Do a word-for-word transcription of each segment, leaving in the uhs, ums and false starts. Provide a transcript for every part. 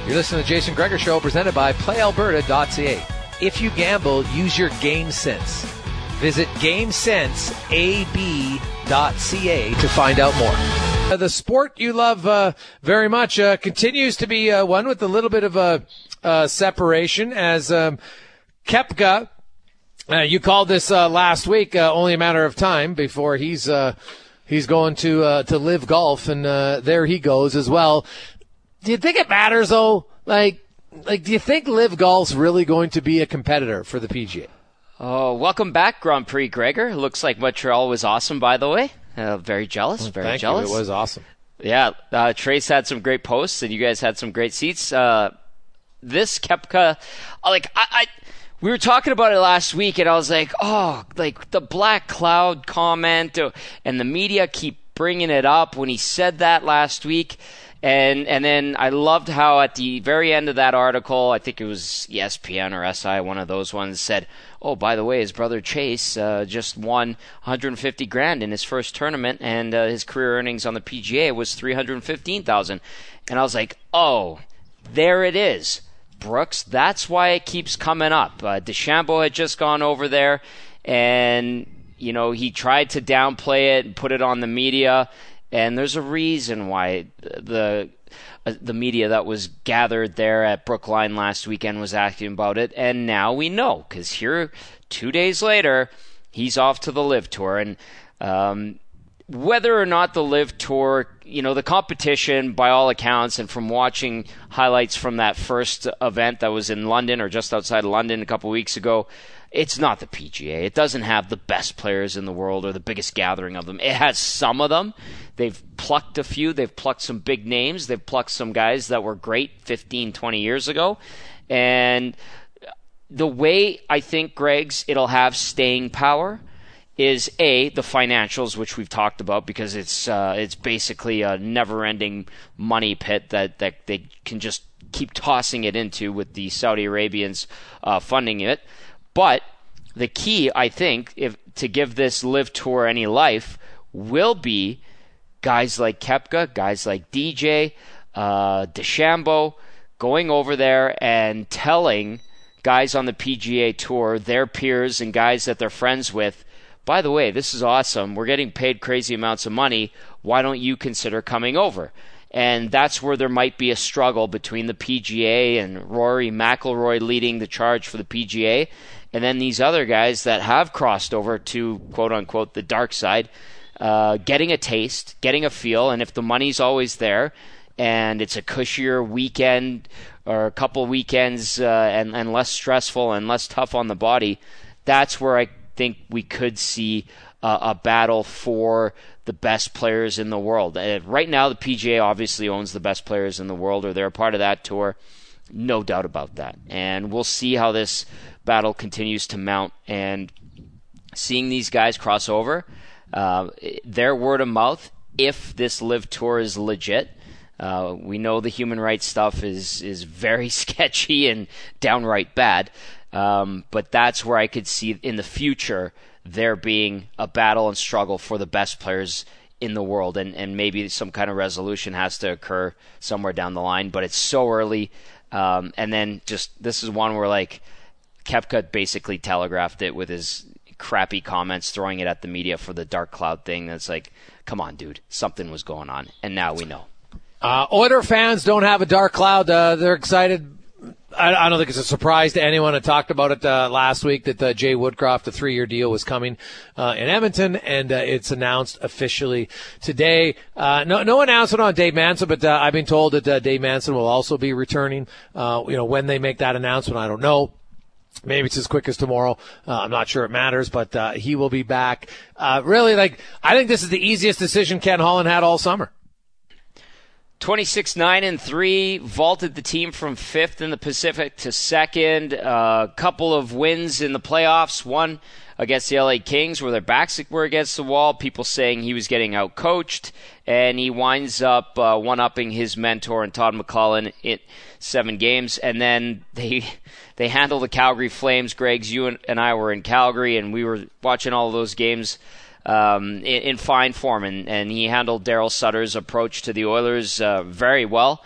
You're listening to the Jason Gregor Show, presented by play alberta dot c a. If you gamble, use your game sense. Visit game sense a b dot c a to find out more. Uh, the sport you love uh, very much uh, continues to be uh, one with a little bit of a uh, separation as um, Koepka, uh, you called this uh, last week, uh, only a matter of time before he's uh, he's going to uh, to live golf, and uh, there he goes as well. Do you think it matters, though? Like, like, do you think Live Golf's really going to be a competitor for the P G A? Oh, welcome back, Grand Prix Gregor. Looks like Montreal was awesome, by the way. Uh, very jealous, well, very thank jealous. You. It was awesome. Yeah, uh, Trace had some great posts, and you guys had some great seats. Uh, this Koepka, like, I, I, we were talking about it last week, and I was like, oh, like the black cloud comment, and the media keep bringing it up when he said that last week. And and then I loved how at the very end of that article, I think it was E S P N or S I, one of those ones, said, oh, by the way, his brother Chase uh, just won one hundred fifty grand in his first tournament, and uh, his career earnings on the P G A was three hundred fifteen thousand dollars. And I was like, oh, there it is. Brooks, that's why it keeps coming up. Uh, DeChambeau had just gone over there, and, you know, he tried to downplay it and put it on the media. And there's a reason why the uh, the media that was gathered there at Brookline last weekend was asking about it. And now we know, because here, two days later, he's off to the Live Tour. And um, whether or not the Live Tour, you know, the competition, by all accounts, and from watching highlights from that first event that was in London or just outside of London a couple weeks ago, it's not the P G A. It doesn't have the best players in the world or the biggest gathering of them. It has some of them. They've plucked a few. They've plucked some big names. They've plucked some guys that were great fifteen, twenty years ago. And the way I think, Greg's, it'll have staying power is, A, the financials, which we've talked about, because it's uh, it's basically a never-ending money pit that, that they can just keep tossing it into with the Saudi Arabians uh, funding it. But the key, I think, if to give this Live Tour any life will be guys like Koepka, guys like D J, uh, DeChambeau, going over there and telling guys on the P G A Tour, their peers and guys that they're friends with, by the way, this is awesome. We're getting paid crazy amounts of money. Why don't you consider coming over? And that's where there might be a struggle between the P G A and Rory McIlroy leading the charge for the P G A, and then these other guys that have crossed over to, quote-unquote, the dark side, uh, getting a taste, getting a feel, and if the money's always there and it's a cushier weekend or a couple weekends uh, and, and less stressful and less tough on the body, that's where I think we could see uh, a battle for the best players in the world. Uh, right now, the P G A obviously owns the best players in the world, or they're a part of that tour. No doubt about that. And we'll see how this battle continues to mount. And seeing these guys cross over, uh, their word of mouth, if this Live Tour is legit, uh, we know the human rights stuff is, is very sketchy and downright bad. Um, but that's where I could see in the future there being a battle and struggle for the best players in the world, and, and maybe some kind of resolution has to occur somewhere down the line, but it's so early. Um, and then just, this is one where, like, Koepka basically telegraphed it with his crappy comments, throwing it at the media for the dark cloud thing. That's like, come on, dude, something was going on, and now we know. Uh, Oiler fans don't have a dark cloud. Uh, they're excited. I, I don't think it's a surprise to anyone. I talked about it uh, last week that uh, Jay Woodcroft, a three-year deal, was coming uh, in Edmonton, and uh, it's announced officially today. Uh, no, no announcement on Dave Manson, but uh, I've been told that uh, Dave Manson will also be returning. Uh, you know, when they make that announcement, I don't know. Maybe it's as quick as tomorrow. Uh, I'm not sure it matters, but uh, he will be back. Uh, really, like, I think this is the easiest decision Ken Holland had all summer. twenty-six nine and three, vaulted the team from fifth in the Pacific to second. A uh, couple of wins in the playoffs, one against the L A Kings where their backs were against the wall, people saying he was getting out-coached, and he winds up uh, one-upping his mentor and Todd McClellan in seven games. And then they they handle the Calgary Flames. Greg's, you and, and I were in Calgary, and we were watching all of those games Um, in, in fine form, and, and he handled Daryl Sutter's approach to the Oilers uh, very well.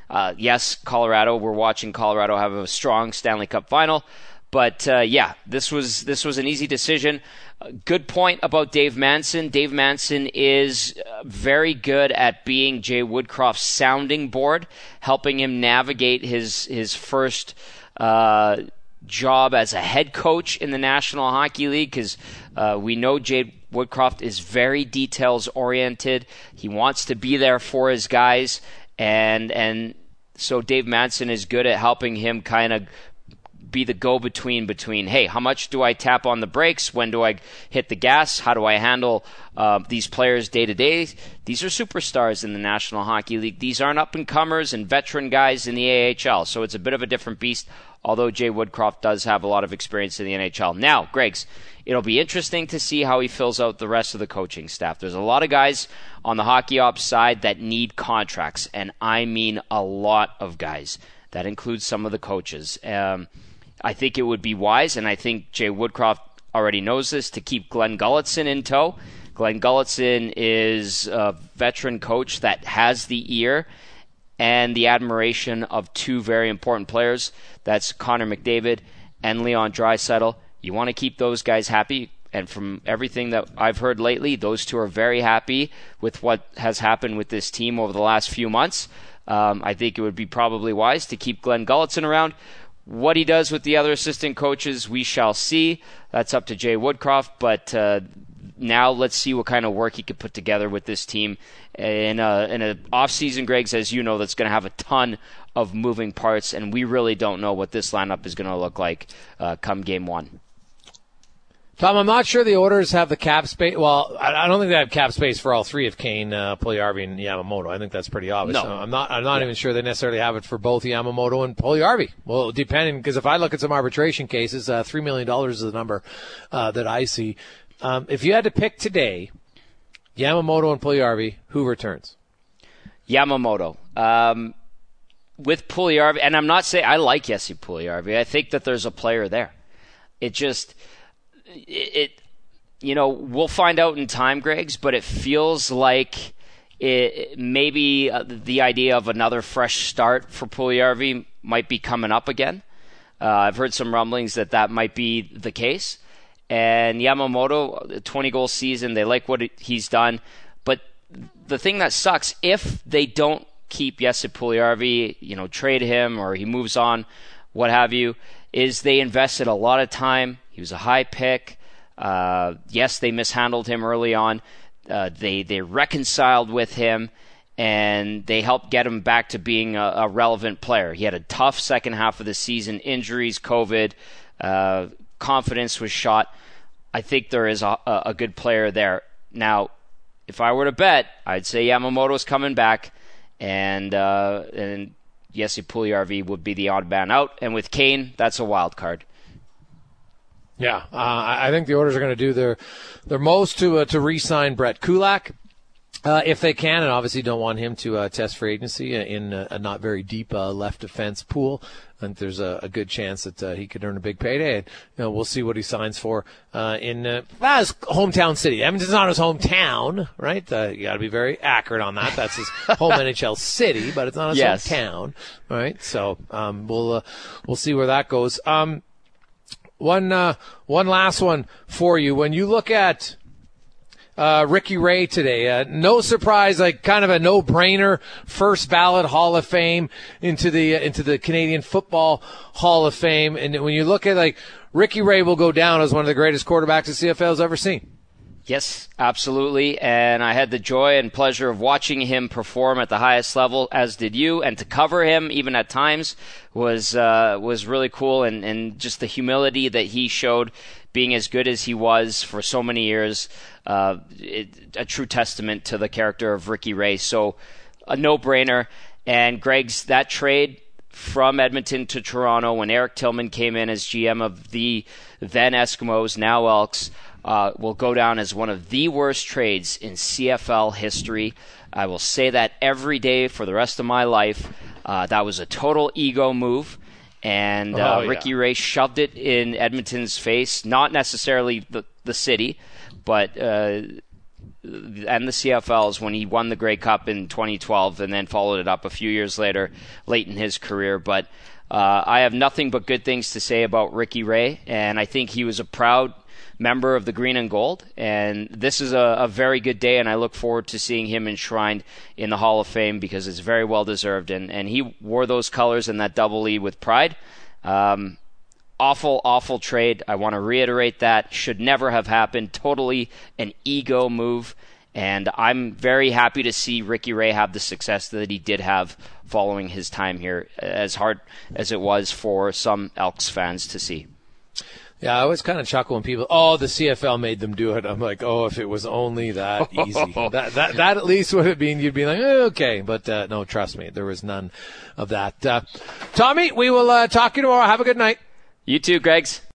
Uh, yes, Colorado, we're watching Colorado have a strong Stanley Cup final. But, uh, yeah, this was this was an easy decision. Uh, good point about Dave Manson. Dave Manson is uh, very good at being Jay Woodcroft's sounding board, helping him navigate his, his first uh, job as a head coach in the National Hockey League, because uh, we know Jay Woodcroft is very details-oriented. He wants to be there for his guys, and and so Dave Manson is good at helping him kind of be the go-between between, hey, how much do I tap on the brakes? When do I hit the gas? How do I handle uh, these players day to day? These are superstars in the National Hockey League. These aren't up-and-comers and veteran guys in the A H L, so it's a bit of a different beast, although Jay Woodcroft does have a lot of experience in the N H L. Now, Greg's, it'll be interesting to see how he fills out the rest of the coaching staff. There's a lot of guys on the hockey ops side that need contracts, and I mean a lot of guys. That includes some of the coaches. Um, I think it would be wise, and I think Jay Woodcroft already knows this, to keep Glenn Gulutzan in tow. Glenn Gulutzan is a veteran coach that has the ear and the admiration of two very important players. That's Connor McDavid and Leon Draisaitl. You want to keep those guys happy, and from everything that I've heard lately, those two are very happy with what has happened with this team over the last few months. Um, I think it would be probably wise to keep Glenn Gulutzan around. What he does with the other assistant coaches, we shall see. That's up to Jay Woodcroft, but uh, now let's see what kind of work he could put together with this team in a, in a off-season, Greg's, as you know, that's going to have a ton of moving parts, and we really don't know what this lineup is going to look like uh, come game one. Tom, I'm not sure the Oilers have the cap space. Well, I don't think they have cap space for all three of Kane, uh, Puljujarvi, and Yamamoto. I think that's pretty obvious. No. I'm not. I'm not yeah. even sure they necessarily have it for both Yamamoto and Puljujarvi. Well, depending, because if I look at some arbitration cases, uh, three million dollars is the number uh, that I see. Um, if you had to pick today, Yamamoto and Puljujarvi, who returns? Yamamoto. Um, with Puljujarvi, and I'm not saying I like Jesse Puljujarvi. I think that there's a player there. It just. It, it, you know, we'll find out in time, Greg's, but it feels like it, maybe uh, the idea of another fresh start for Puljujarvi might be coming up again. Uh, I've heard some rumblings that that might be the case. And Yamamoto, twenty-goal season, they like what he's done. But the thing that sucks, if they don't keep Jesse Puljujarvi, you know, trade him or he moves on, what have you, is they invested a lot of time. He was a high pick. Uh, yes, they mishandled him early on. Uh, they they reconciled with him, and they helped get him back to being a, a relevant player. He had a tough second half of the season, injuries, COVID, uh, confidence was shot. I think there is a, a good player there. Now, if I were to bet, I'd say Yamamoto's coming back, and uh, and Jesse Puljujarvi would be the odd man out. And with Kane, that's a wild card. Yeah, uh, I think the Oilers are going to do their their most to uh, to re-sign Brett Kulak uh, if they can, and obviously don't want him to uh, test free agency in a, a not very deep uh, left defense pool. I think there's a, a good chance that uh, he could earn a big payday, and you know, we'll see what he signs for uh, in uh, well, his hometown city. Edmonton's not his hometown, right? Uh, you got to be very accurate on that. That's his home N H L city, but it's not his yes. hometown, right? So um, we'll uh, we'll see where that goes. Um, One uh, one last one for you. When you look at uh, Ricky Ray today, uh, no surprise, like kind of a no-brainer, first ballot Hall of Fame into the uh, into the Canadian Football Hall of Fame. And when you look at like Ricky Ray will go down as one of the greatest quarterbacks the C F L has ever seen. Yes, absolutely. And I had the joy and pleasure of watching him perform at the highest level, as did you. And to cover him, even at times, was uh, was really cool. And, and just the humility that he showed, being as good as he was for so many years, uh, it, a true testament to the character of Ricky Ray. So a no-brainer. And Greg's, that trade from Edmonton to Toronto when Eric Tillman came in as G M of the then Eskimos, now Elks, Uh, will go down as one of the worst trades in C F L history. I will say that every day for the rest of my life. Uh, that was a total ego move, and uh, oh, yeah. Ricky Ray shoved it in Edmonton's face. Not necessarily the, the city, but uh, and the C F Ls when he won the Grey Cup in twenty twelve and then followed it up a few years later, late in his career. But uh, I have nothing but good things to say about Ricky Ray, and I think he was a proud member of the Green and Gold, and this is a, a very good day, and I look forward to seeing him enshrined in the Hall of Fame because it's very well deserved, and, and he wore those colors in that double E with pride. Um, awful, awful trade. I want to reiterate that. Should never have happened. Totally an ego move, and I'm very happy to see Ricky Ray have the success that he did have following his time here, as hard as it was for some Elks fans to see. Yeah, I always kind of chuckle when people, oh, the C F L made them do it. I'm like, oh, if it was only that easy. that, that that at least would have been, you'd be like, eh, okay. But uh, no, trust me, there was none of that. Uh, Tommy, we will uh, talk to you tomorrow. Have a good night. You too, Gregs.